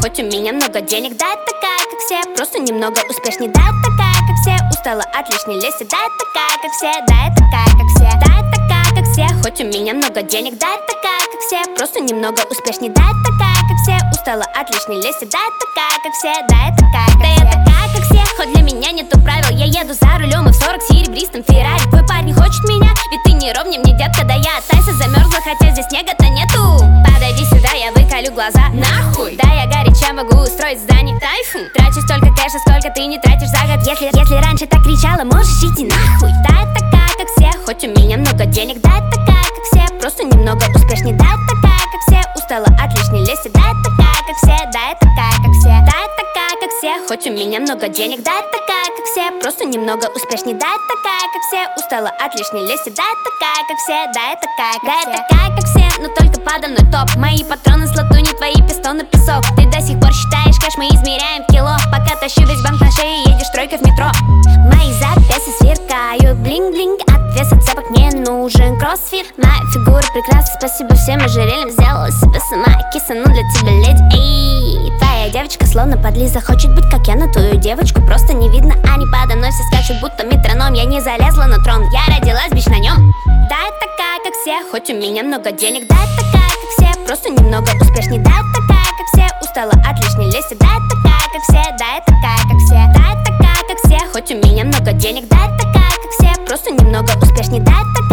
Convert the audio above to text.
хоть у меня много денег. Да, я такая, как все, просто немного успешней. Да, я такая, как все, устала от лишней лести. Да, я такая, как все, да, я такая, как все. Да, я такая, как все, хоть у меня много денег. Да, я такая, как все, просто немного успешней. Да, я такая, как все, устала от лишней лести. Да, я такая, как все, да, я такая, как все. Да, я такая, как все, хоть для меня нету правил. Я еду за рулем и в 40 серебристом Феррари. Твой парень хочет меня, ведь ты не ровнее мне, детка. Да я от Тайса замерзла, хотя здесь снега-то нету. Подойди сюда, я выколю глаза. Нахуй! Да, я горяча, могу устроить здание тайфун. Трачу столько кэша, сколько ты не тратишь за год. Если раньше так кричала, можешь идти нахуй. Да, я такая, как все, хоть у меня много денег. Да, я такая, как все, просто немного успешней. Да, я такая, как все, устала от лишней лести. Да, я такая, как все, да, я такая, как все. Да, я такая, как все, хоть у меня много денег. Да, я такая, как все, просто немного успешней. Да, я такая, как все, устала от лишней лести. Да, я такая, как все, да, я такая, как все. Да, я такая, как все, но только подо мной топ. Мои патроны с латуни, твои пистоны песок. Ты до сих пор считаешь кэш, мы измеряем в кило. Пока тащу весь банк на шее, едешь тройкой в метро. Мои запястья сверкают, блинг-блинг. От веса цепок не нужен кроссфит. Моя фигура прекрасна, спасибо всем ожерельям. Сделала себе сама киса, ну для тебя леди. Эй, твоя девочка словно подлиза, хочет быть как я, но твою девочку просто не видно. Они подо мной все скачут, будто метроном. Я не залезла на трон, я родилась бич на нем. Да, я такая, как все, хоть у меня много денег. Да, я такая, как все, просто немного успешней. Да, я такая, как все, устала от лишней лести. Да, я такая, как все, да, я такая, как все. Да, я такая, как все, хоть у меня много денег. Да, я такая, как все, просто немного успешней. Да, я такая,